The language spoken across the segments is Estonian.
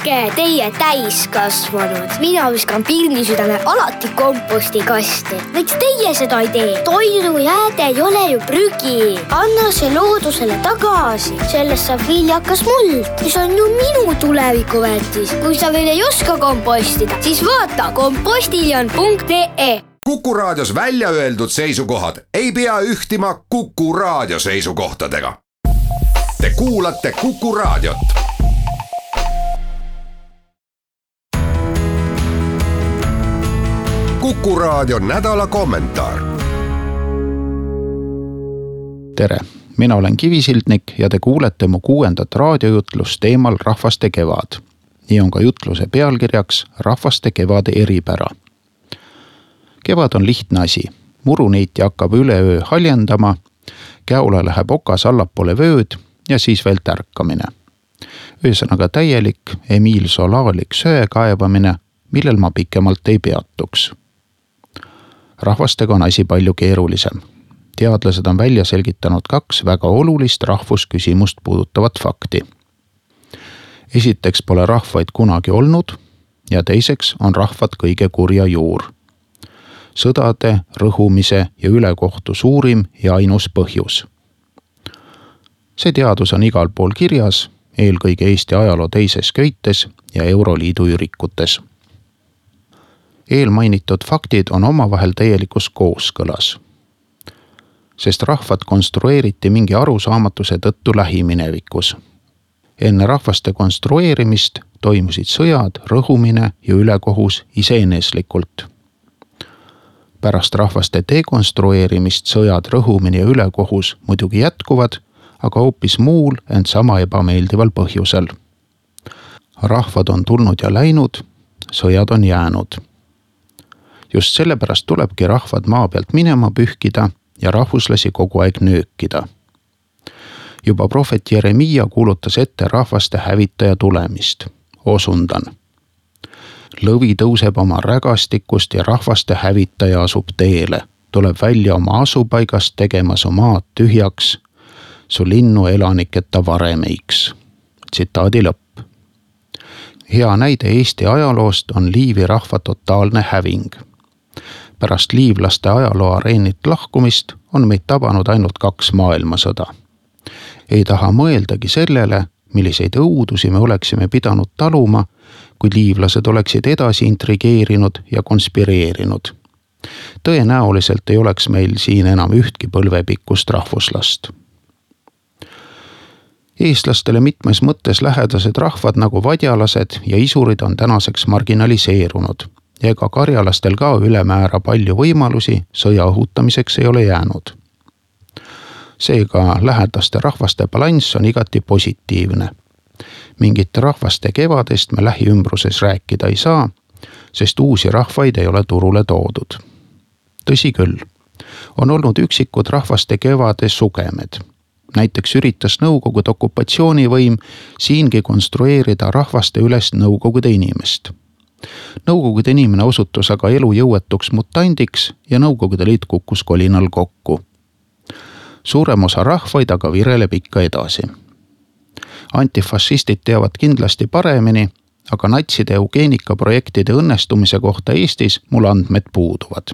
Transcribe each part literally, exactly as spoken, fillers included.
tehke teie täiskasvanud. Mina viskan pirnisüdame alati kompostikasti. Miks teie seda ei tee? Toidujääde ei ole ju prügi. Anna see loodusele tagasi. Sellest saab viljakas muld, mis on ju minu tulevikuväärtis. Kui sa veel ei oska kompostida, siis vaata kompostiljon punkt ee. Kuku Raadios välja öeldud seisukohad ei pea ühtima Kuku Raadio seisukohtadega. Te kuulate Kuku Raadiot. Kuku Raadio nädala kommentaar. Tere, mina olen Kivisildnik ja te kuulete mu kuuendat raadiojutlust teemal Rahvaste kevad. Nii on ka jutluse pealkirjaks Rahvaste kevade eripära. Kevad on lihtne asi. Muruneiti hakkab üleöö haljendama, käola läheb okas allapoole vööd ja siis veel tärkamine. Ühesõnaga täielik Emile Zolalik söe kaevamine, millel ma pikemalt ei peatuks. Rahvastega on asi palju keerulisem. Teadlased on välja selgitanud kaks väga olulist rahvusküsimust puudutavat fakti. Esiteks pole rahvaid kunagi olnud ja teiseks on rahvad kõige kurja juur. Sõdade, rõhumise ja ülekohtu suurim ja ainus põhjus. See teadus on igal pool kirjas, eelkõige Eesti ajaloo teises köites ja Euroliidu ürikutes. Eelmainitud faktid on omavahel täielikus kooskõlas, sest rahvad konstrueeriti mingi arusaamatuse tõttu lähiminevikus. Enne rahvaste konstrueerimist toimusid sõjad, rõhumine ja ülekohus iseeneslikult. Pärast rahvaste dekonstrueerimist sõjad, rõhumine ja ülekohus muidugi jätkuvad, aga hoopis muul, ent sama ebameeldival põhjusel. Rahvad on tulnud ja läinud, sõjad on jäänud. Just sellepärast tulebki rahvad maa pealt minema pühkida ja rahvuslasi kogu aeg nöökida. Juba prohvet Jeremia kuulutas ette rahvaste hävitaja tulemist. Osundan. Lõvi tõuseb oma rägastikust ja rahvaste hävitaja asub teele. Tuleb välja oma asupaigast tegema su maad tühjaks, su linnu elaniketa varemeiks. Tsitaadi lõpp. Hea näide Eesti ajaloost on Liivi rahva totaalne häving. Pärast liivlaste ajaloo areenit lahkumist on meid tabanud ainult kaks maailmasõda. Ei taha mõeldagi sellele, milliseid õudusi me oleksime pidanud taluma, kui liivlased oleksid edasi intrigeerinud ja konspireerinud. Tõenäoliselt ei oleks meil siin enam ühtki põlvepikkust rahvuslast. Eestlastele mitmes mõttes lähedased rahvad nagu vadjalased ja isurid on tänaseks marginaliseerunud ja ega karjalastel ka ülemäära palju võimalusi sõja õhutamiseks ei ole jäänud. Seega lähedaste rahvaste balanss on igati positiivne. Mingite rahvaste kevadest me lähiümbruses rääkida ei saa, sest uusi rahvaid ei ole turule toodud. Tõsi küll, on olnud üksikud rahvaste kevade sugemed. Näiteks üritas Nõukogude okupatsioonivõim siingi konstrueerida rahvaste üles Nõukogude inimest. Nõukogude inimene osutus aga elujõuetuks mutandiks ja Nõukogude liit kukkus kolinal kokku. Suurem osa rahvaid aga vireleb ikka edasi. Antifašistid teavad kindlasti paremini, aga natside eugeenikaprojektide õnnestumise kohta Eestis mul andmed puuduvad.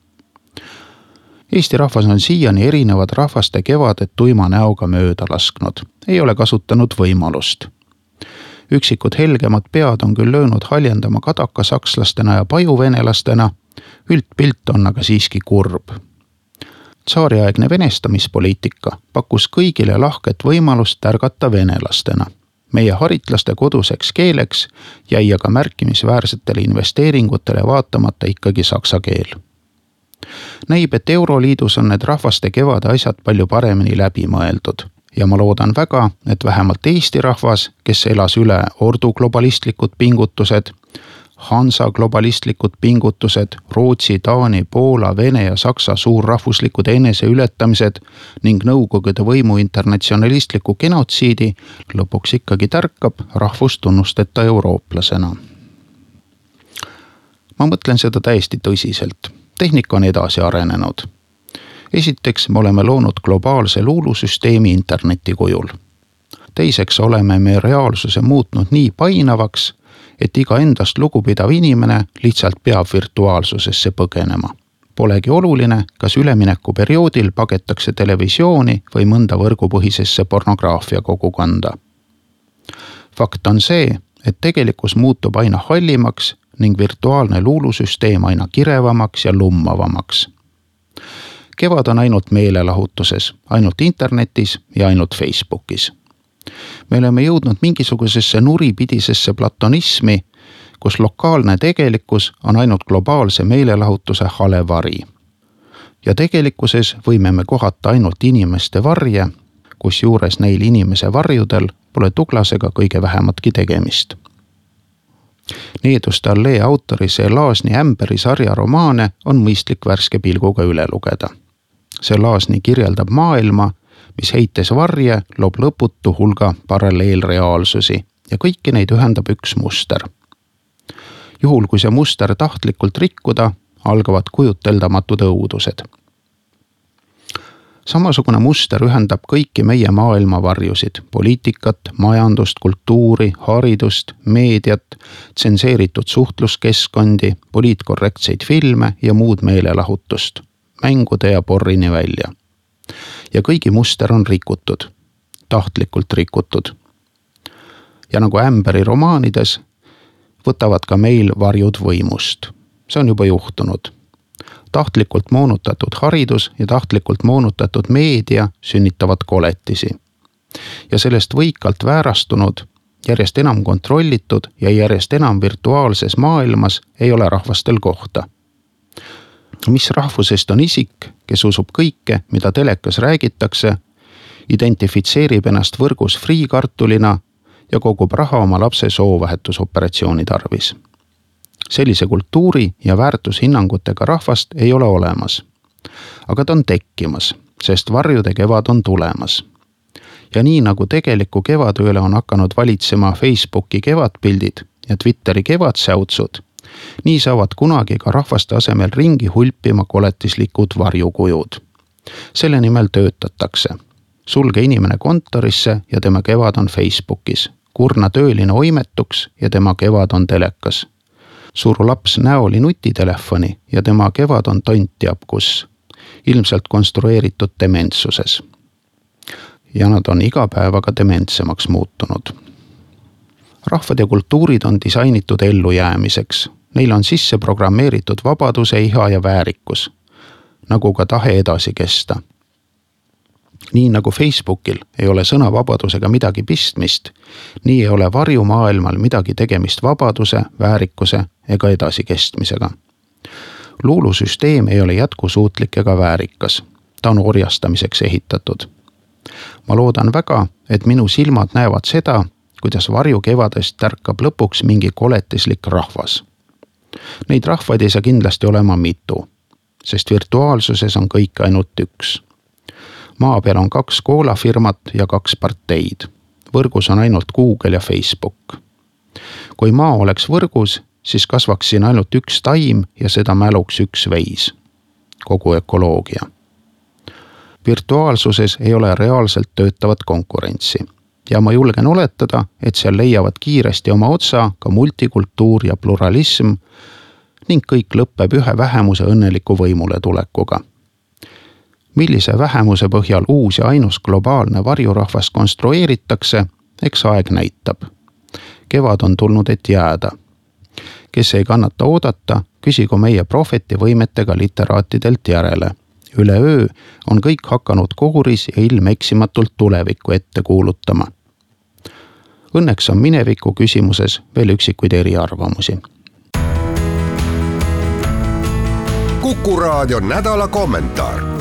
Eesti rahvas on siiani erinevad rahvaste kevaded tuima näoga mööda lasknud. Ei ole kasutanud võimalust. Üksikud helgemad pead on küll löönud haljendama kadakasakslastena ja pajuvenelastena, üldpilt on aga siiski kurb. Tsaariaegne venestamispoliitika pakkus kõigile lahket võimalust tärgata venelastena. Meie haritlaste koduseks keeleks jäi aga märkimisväärsetele investeeringutele vaatamata ikkagi saksa keel. Näib, et Euroliidus on need rahvaste kevade asjad palju paremini läbi mõeldud ja ma loodan väga, et vähemalt Eesti rahvas, kes elas üle ordu globalistlikud pingutused, Hansa globalistlikud pingutused, Rootsi, Taani, Poola, Vene ja Saksa suurrahvuslikud eneseületamised ning Nõukogude võimu internatsionalistliku genotsiidi lõpuks ikkagi tärkab rahvustunnusteta eurooplasena. Ma mõtlen seda täiesti tõsiselt. Tehnika on edasi arenenud. Esiteks me oleme loonud globaalse luulusüsteemi interneti kujul. teiseks oleme me reaalsuse muutnud nii painavaks, et iga endast lugupidav inimene lihtsalt peab virtuaalsusesse põgenema. Polegi oluline, kas ülemineku perioodil pagetakse televisiooni või mõnda võrgupõhisesse pornograafia kogukonda. Fakt on see, et tegelikkus muutub aina hallimaks ning virtuaalne luulusüsteem aina kirevamaks ja lummavamaks. Kevad on ainult meelelahutuses, ainult internetis ja ainult Facebookis. Me oleme jõudnud mingisugusesse nuripidisesse platonismi, kus lokaalne tegelikkus on ainult globaalse meelelahutuse hale vari. Ja tegelikkuses võime me kohata ainult inimeste varje, kus juures neil inimese varjudel pole Douglasega kõige vähematki tegemist. Needuste allee autori see Laasni Ämberi sarja romaane on mõistlik värske pilguga üle lugeda. See Laasni kirjeldab maailma, mis heites varje loob lõputu hulga paralleelreaalsusi ja kõiki neid ühendab üks muster. Juhul, kui see muster tahtlikult rikkuda, algavad kujuteldamatud õudused. Samasugune muster ühendab kõiki meie maailma varjusid, poliitikat, majandust, kultuuri, haridust, meediat, tsenseeritud suhtluskeskkondi, poliitkorrektseid filme ja muud meelelahutust, mängude ja porrini välja. Ja kõigi muster on rikutud, tahtlikult rikutud. Ja nagu Ämberi romaanides, võtavad ka meil varjud võimust. See on juba juhtunud. Tahtlikult moonutatud haridus ja tahtlikult moonutatud meedia sünnitavad koletisi. Ja sellest võikalt väärastunud, järjest enam kontrollitud ja järjest enam virtuaalses maailmas ei ole rahvastel kohta. Mis rahvusest on isik, kes usub kõike, mida telekas räägitakse, identifitseerib ennast võrgus friikartulina ja kogub raha oma lapse soovahetusoperatsiooni tarvis. Sellise kultuuri ja väärtushinnangutega rahvast ei ole olemas. Aga ta on tekkimas, sest varjude kevad on tulemas. Ja nii nagu tegeliku kevade üle on hakanud valitsema Facebooki kevadpildid ja Twitteri kevadsäutsud, nii saavad kunagi ka rahvaste asemel ringi hulpima koletislikud varjukujud. Selle nimel töötatakse. Sulge inimene kontorisse ja tema kevad on Facebookis. Kurna tööline oimetuks ja tema kevad on telekas. Suru laps näoli nutitelefoni ja tema kevad on tont teab kus. Ilmselt konstrueeritud dementsuses. Ja nad on iga päevaga dementsemaks muutunud. Rahvad ja kultuurid on disainitud ellujäämiseks. Neil on sisse programmeeritud vabaduse, iha ja väärikus, nagu ka tahe edasi kesta. Nii nagu Facebookil ei ole sõnavabadusega midagi pistmist, nii ei ole varjumaailmal midagi tegemist vabaduse, väärikuse ega edasikestmisega. Luulusüsteem ei ole jätkusuutlik ega väärikas. Ta on orjastamiseks ehitatud. Ma loodan väga, et minu silmad näevad seda, kuidas varjukevadest tärkab lõpuks mingi koletislik rahvas. Neid rahvaid ei saa kindlasti olema mitu, sest virtuaalsuses on kõik ainult üks. Maa peal on kaks koolafirmat ja kaks parteid. Võrgus on ainult Google ja Facebook. Kui maa oleks võrgus, siis kasvaks siin ainult üks taim ja seda mäluks üks veis. Kogu ökoloogia. Virtuaalsuses ei ole reaalselt töötavat konkurentsi. Ja ma julgen oletada, et seal leiavad kiiresti oma otsa ka multikultuur ja pluralism ning kõik lõpeb ühe vähemuse õnneliku võimule tulekuga. Millise vähemuse põhjal uus ja ainus globaalne varjurahvas konstrueeritakse, eks aeg näitab. Kevad on tulnud, et jääda. Kes ei kannata oodata, küsigu meie prohveti võimetega literaatidelt järele. Üle öö on kõik hakanud kooris ja ilmeksimatult tulevikku ette kuulutama. Õnneks on mineviku küsimuses veel üksikuid eriarvamusi. Kuku Raadio nädala kommentaar.